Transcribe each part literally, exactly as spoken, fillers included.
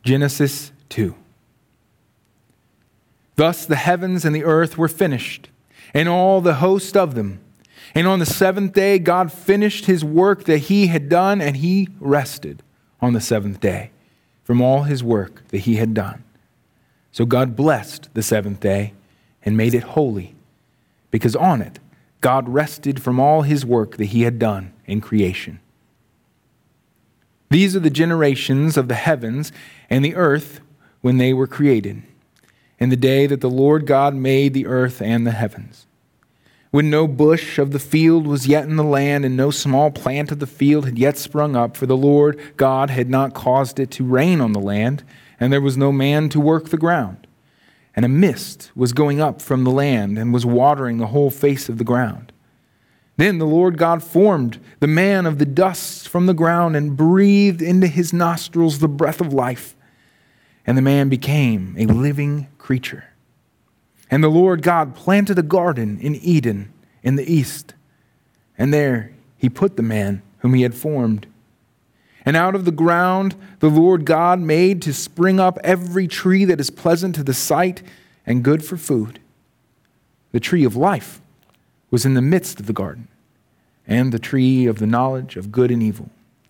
Genesis two. Thus the heavens and the earth were finished, and all the host of them. And on the seventh day God finished his work that he had done, and he rested on the seventh day from all his work that he had done. So God blessed the seventh day and made it holy, because on it God rested from all his work that he had done in creation. These are the generations of the heavens and the earth when they were created, in the day that the Lord God made the earth and the heavens. When no bush of the field was yet in the land, and no small plant of the field had yet sprung up, for the Lord God had not caused it to rain on the land, and there was no man to work the ground. And a mist was going up from the land, and was watering the whole face of the ground. Then the Lord God formed the man of the dust from the ground, and breathed into his nostrils the breath of life. And the man became a living creature. And the Lord God planted a garden in Eden in the east, and there he put the man whom he had formed. And out of the ground the Lord God made to spring up every tree that is pleasant to the sight and good for food. The tree of life was in the midst of the garden, and the tree of the knowledge of good and evil.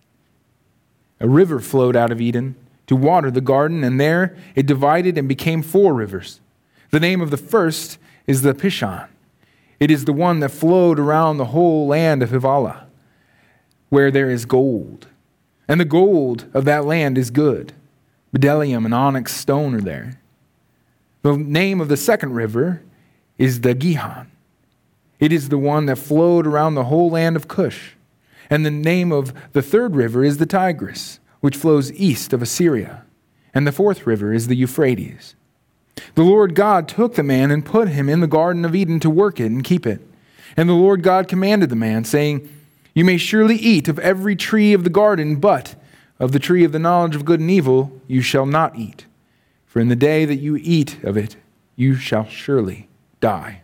A river flowed out of Eden to water the garden, and there it divided and became four rivers. The name of the first is the Pishon. It is the one that flowed around the whole land of Havilah, where there is gold. And the gold of that land is good. Bdellium and onyx stone are there. The name of the second river is the Gihon. It is the one that flowed around the whole land of Cush. And the name of the third river is the Tigris, which flows east of Assyria. And the fourth river is the Euphrates. The Lord God took the man and put him in the Garden of Eden to work it and keep it. And the Lord God commanded the man, saying, You may surely eat of every tree of the garden, but of the tree of the knowledge of good and evil you shall not eat. For in the day that you eat of it, you shall surely die.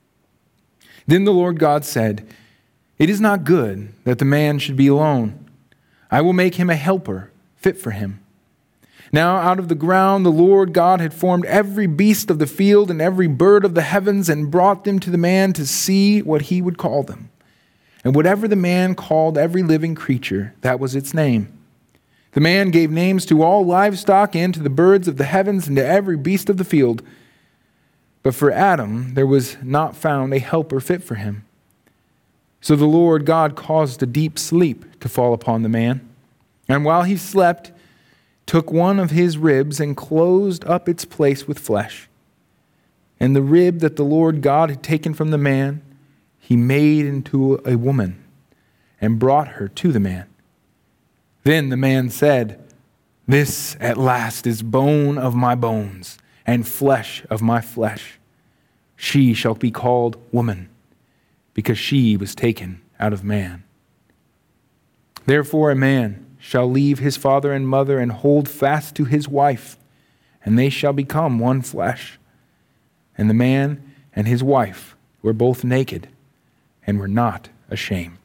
Then the Lord God said, It is not good that the man should be alone. I will make him a helper fit for him. Now out of the ground the Lord God had formed every beast of the field and every bird of the heavens, and brought them to the man to see what he would call them. And whatever the man called every living creature, that was its name. The man gave names to all livestock and to the birds of the heavens and to every beast of the field. But for Adam there was not found a helper fit for him. So the Lord God caused a deep sleep to fall upon the man, and while he slept, took one of his ribs and closed up its place with flesh. And the rib that the Lord God had taken from the man, he made into a woman and brought her to the man. Then the man said, This at last is bone of my bones and flesh of my flesh. She shall be called woman, because she was taken out of man. Therefore a man shall leave his father and mother and hold fast to his wife, and they shall become one flesh. And the man and his wife were both naked and were not ashamed.